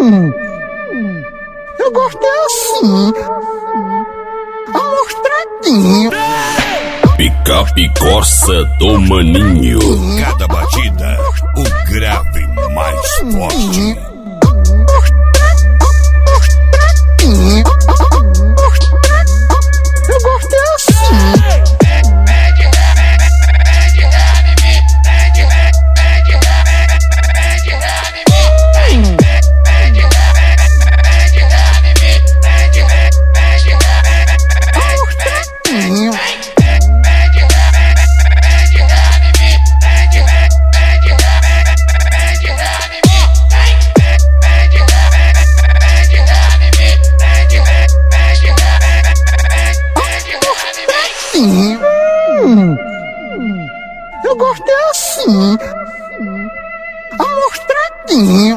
Eu gosto é assim, amostradinho. Picape Corsa do Maninho. Cada batida, o grave mais forte. Eu gosto é assim. Eu gosto é assim, amostradinho.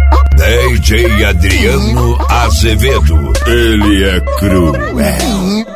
DJ Adriano Azevedo, ele é cruel.